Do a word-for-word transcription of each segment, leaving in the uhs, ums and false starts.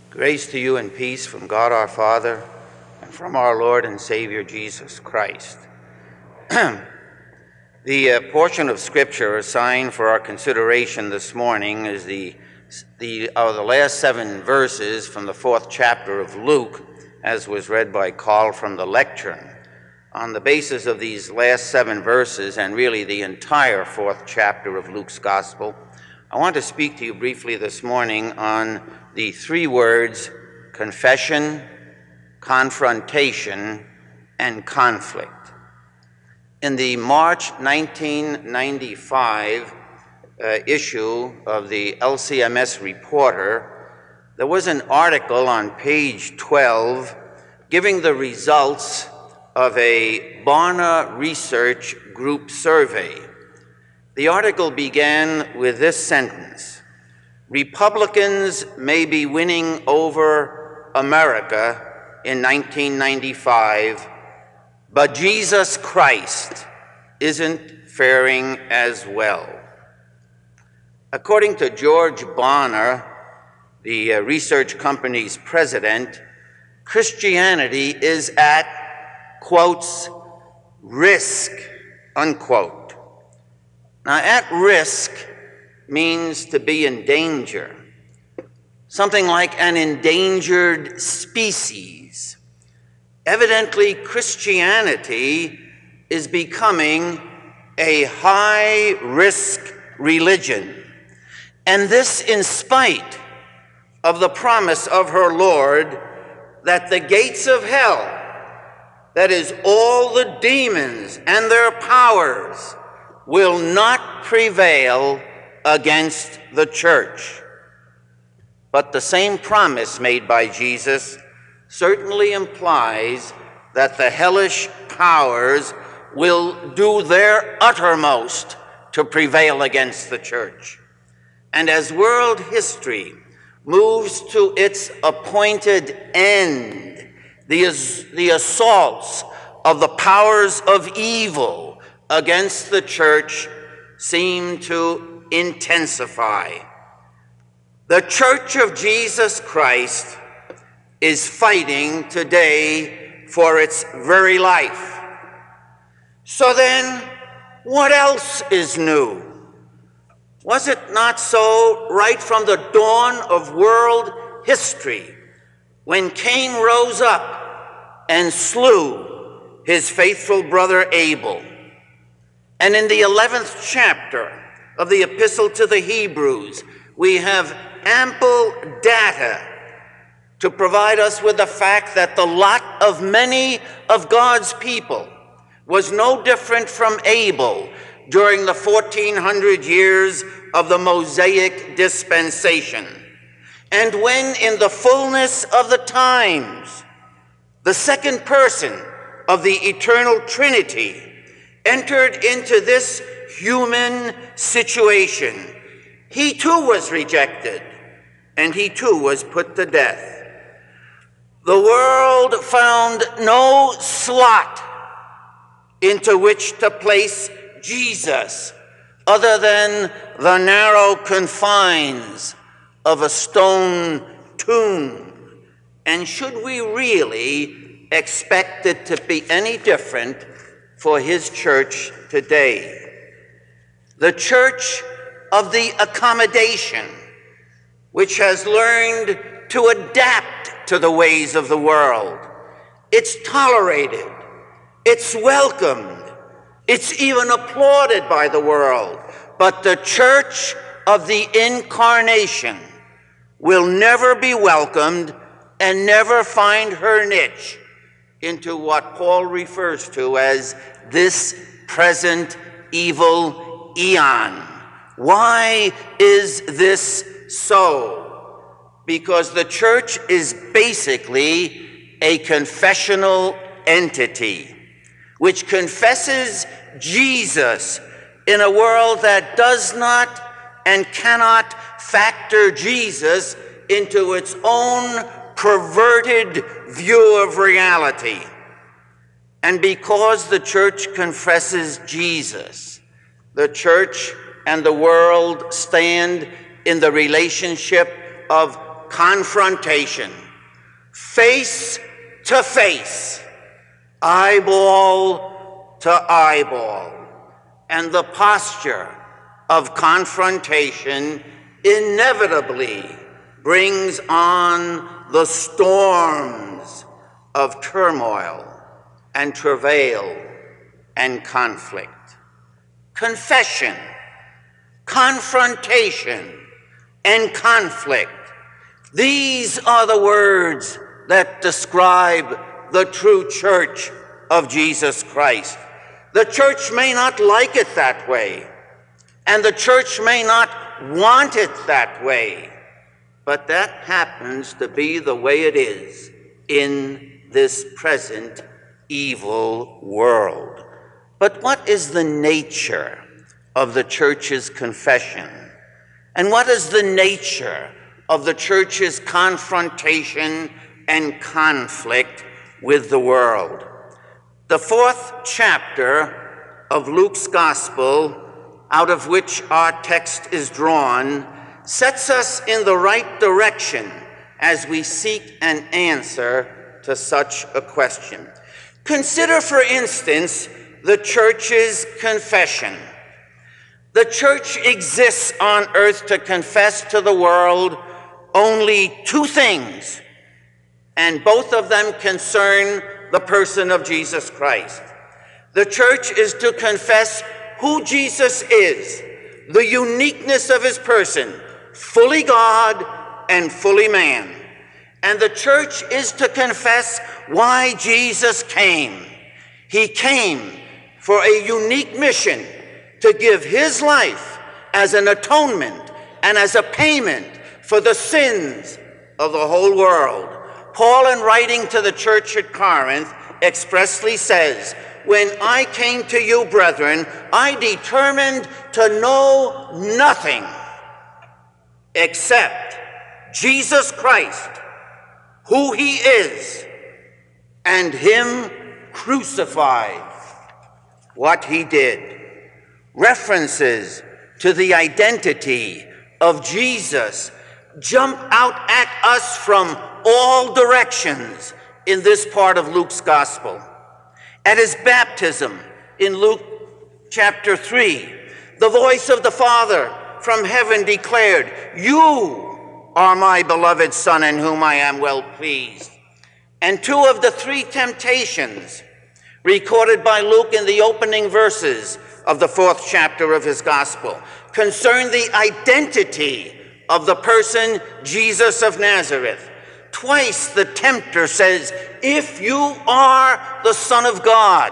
Grace to you and peace from God our Father and from our Lord and Savior Jesus Christ. The uh, portion of Scripture assigned for our consideration this morning is the, the, uh, the last seven verses from the fourth chapter of Luke, as was read by Carl from the lectern. On the basis of these last seven verses, and really the entire fourth chapter of Luke's Gospel, I want to speak to you briefly this morning on the three words confession, confrontation, and conflict. In the March nineteen ninety-five uh, issue of the L C M S Reporter, there was an article on page twelve giving the results of a Barna Research Group survey. The article began with this sentence: Republicans may be winning over America in nineteen ninety-five, but Jesus Christ isn't faring as well. According to George Barna, the uh, research company's president, Christianity is at, quotes, risk, unquote. Now, at risk means to be in danger, something like an endangered species. Evidently, Christianity is becoming a high-risk religion, and this in spite of the promise of her Lord that the gates of hell, that is, all the demons and their powers, will not prevail against the church. But the same promise made by Jesus certainly implies that the hellish powers will do their uttermost to prevail against the church. And as world history moves to its appointed end, the, the assaults of the powers of evil against the church seem to intensify. The Church of Jesus Christ is fighting today for its very life. So then, what else is new? Was it not so right from the dawn of world history, when Cain rose up and slew his faithful brother Abel? And in the eleventh chapter of the Epistle to the Hebrews, we have ample data to provide us with the fact that the lot of many of God's people was no different from Abel during the fourteen hundred years of the Mosaic dispensation. And when in the fullness of the times, the second person of the eternal Trinity entered into this human situation, he too was rejected, and he too was put to death. The world found no slot into which to place Jesus other than the narrow confines of a stone tomb. And should we really expect it to be any different for his church today? The church of the accommodation, which has learned to adapt to the ways of the world. It's tolerated, it's welcomed, it's even applauded by the world. But the church of the incarnation will never be welcomed and never find her niche into what Paul refers to as this present evil eon. Why is this so? Because the church is basically a confessional entity, which confesses Jesus in a world that does not and cannot factor Jesus into its own perverted view of reality. And because the church confesses Jesus, the church and the world stand in the relationship of confrontation, face to face, eyeball to eyeball. And the posture of confrontation inevitably brings on the storms of turmoil and travail and conflict. Confession, confrontation, and conflict. These are the words that describe the true church of Jesus Christ. The church may not like it that way, and the church may not want it that way, but that happens to be the way it is in this present evil world. But what is the nature of the church's confession? And what is the nature of the church's confrontation and conflict with the world? The fourth chapter of Luke's Gospel, out of which our text is drawn, sets us in the right direction as we seek an answer to such a question. Consider, for instance, the church's confession. The church exists on earth to confess to the world only two things, and both of them concern the person of Jesus Christ. The church is to confess who Jesus is, the uniqueness of his person, fully God and fully man. And the church is to confess why Jesus came. He came for a unique mission, to give his life as an atonement and as a payment for the sins of the whole world. Paul, in writing to the church at Corinth, expressly says, "When I came to you, brethren, I determined to know nothing except Jesus Christ, who he is, and him crucified." What he did. References to the identity of Jesus jump out at us from all directions in this part of Luke's Gospel. At his baptism in Luke chapter three, the voice of the Father from heaven declared, "You are my beloved Son in whom I am well pleased." And two of the three temptations recorded by Luke in the opening verses of the fourth chapter of his Gospel concern the identity of the person Jesus of Nazareth. Twice the tempter says, "If you are the Son of God."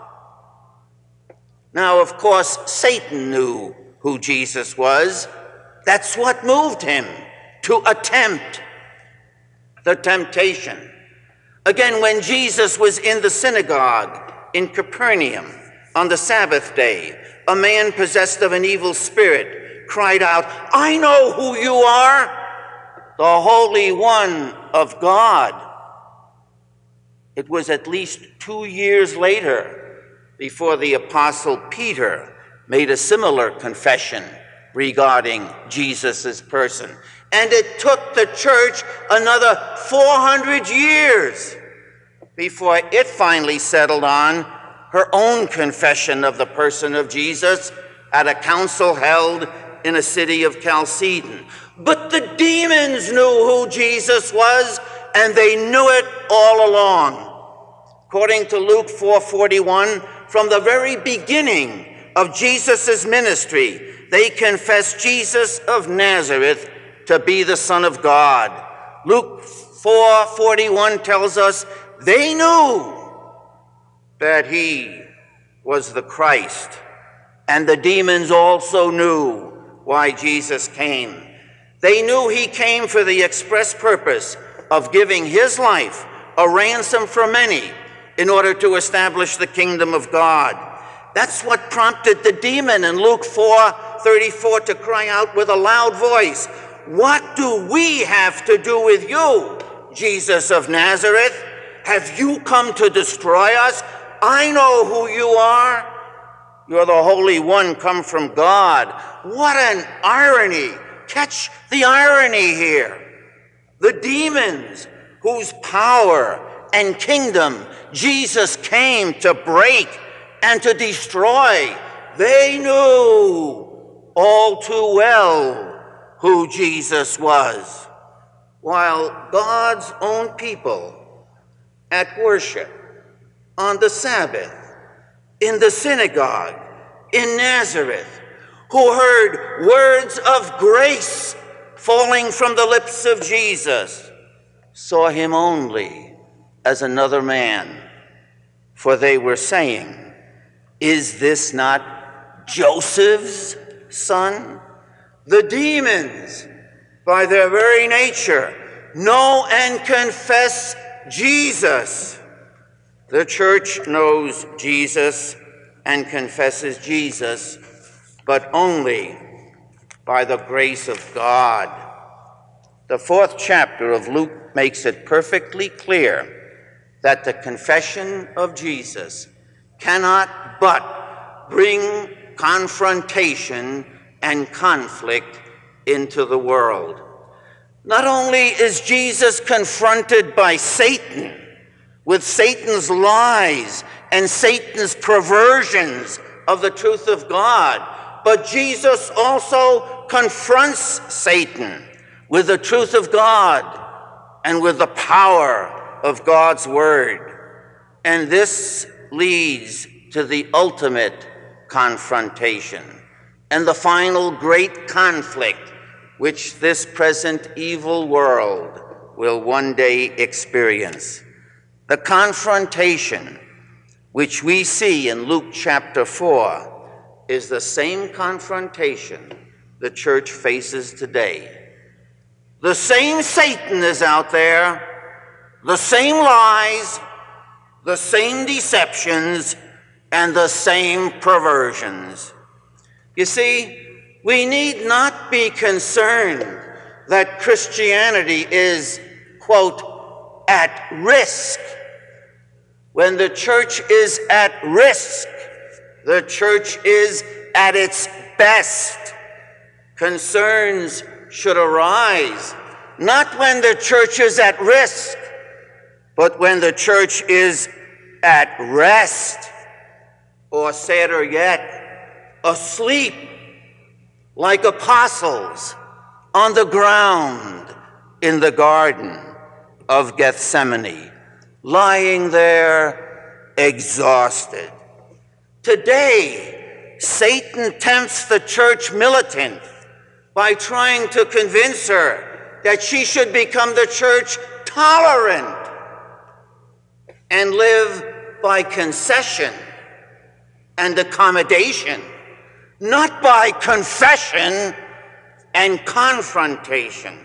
Now, of course, Satan knew who Jesus was. That's what moved him to attempt the temptation. Again, when Jesus was in the synagogue in Capernaum on the Sabbath day, a man possessed of an evil spirit cried out, "I know who you are, the Holy One of God." It was at least two years later before the Apostle Peter made a similar confession regarding Jesus' person. And it took the church another four hundred years before it finally settled on her own confession of the person of Jesus at a council held in a city of Chalcedon. But the demons knew who Jesus was, and they knew it all along. According to Luke four forty-one, from the very beginning of Jesus' ministry, they confessed Jesus of Nazareth to be the Son of God. Luke four forty-one tells us they knew that he was the Christ, and the demons also knew why Jesus came. They knew he came for the express purpose of giving his life a ransom for many in order to establish the kingdom of God. That's what prompted the demon in Luke four thirty-four to cry out with a loud voice, "What do we have to do with you, Jesus of Nazareth? Have you come to destroy us? I know who you are. You're the Holy One come from God." What an irony. Catch the irony here. The demons whose power and kingdom Jesus came to break and to destroy, they knew all too well who Jesus was. While God's own people at worship, on the Sabbath, in the synagogue, in Nazareth, who heard words of grace falling from the lips of Jesus, saw him only as another man. For they were saying, "Is this not Joseph's son?" The demons, by their very nature, know and confess Jesus. The church knows Jesus and confesses Jesus, but only by the grace of God. The fourth chapter of Luke makes it perfectly clear that the confession of Jesus cannot but bring confrontation and conflict into the world. Not only is Jesus confronted by Satan, with Satan's lies and Satan's perversions of the truth of God, but Jesus also confronts Satan with the truth of God and with the power of God's word. And this leads to the ultimate confrontation and the final great conflict which this present evil world will one day experience. The confrontation which we see in Luke chapter four is the same confrontation the church faces today. The same Satan is out there, the same lies, the same deceptions, and the same perversions. You see, we need not be concerned that Christianity is, quote, at risk. When the church is at risk, the church is at its best. Concerns should arise, not when the church is at risk, but when the church is at rest, or sadder yet, asleep, like apostles on the ground in the Garden of Gethsemane, lying there exhausted. Today, Satan tempts the church militant by trying to convince her that she should become the church tolerant and live by concession and accommodation, not by confession and confrontation.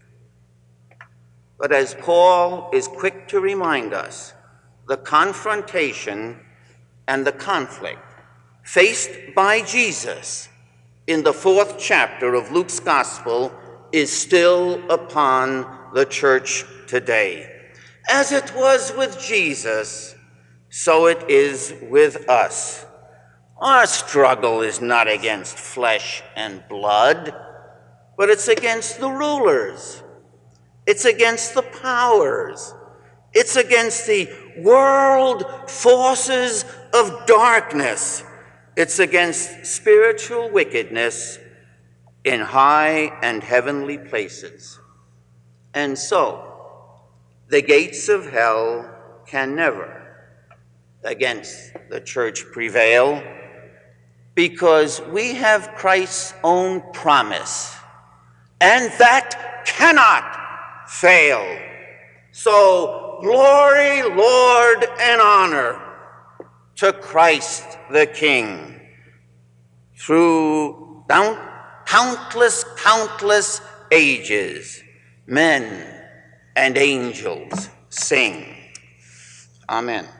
But as Paul is quick to remind us, the confrontation and the conflict faced by Jesus in the fourth chapter of Luke's Gospel is still upon the church today. As it was with Jesus, so it is with us. Our struggle is not against flesh and blood, but it's against the rulers. It's against the powers. It's against the world forces of darkness. It's against spiritual wickedness in high and heavenly places. And so, the gates of hell can never against the church prevail, because we have Christ's own promise, and that cannot fail. So, glory, Lord, and honor to Christ the King. Through countless, countless ages, men and angels sing. Amen.